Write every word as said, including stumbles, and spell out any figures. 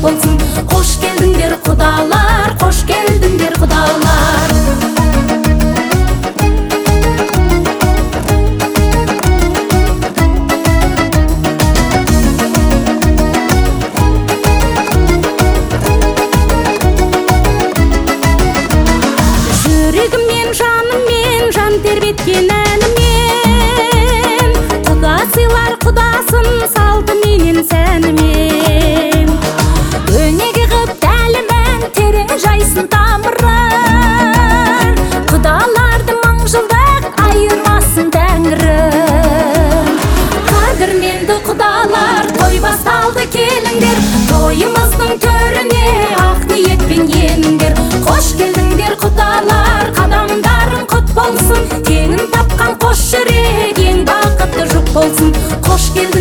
болсын. Қош келдіңдер құдалар, қош келдіңдер құдалар. Жүрегіммен, жаныммен, жан тербеткен әнімен, құда сыйлар құдасын салды менен сәнімен. Өнеге қып тәлімін, терең жайсын тамырын, құдаларды мың жылдық айырмасын тәңірім. Қадірменді құдалар, той басталды келіңдер, тойымыздың төріне ақ ниетпен еніңдер. Қош келдіңдер құдалар, қадамдарың құт болсын, теңін тапқан қош жүрек ең бақытты жұп болсын. Қош келдіңдер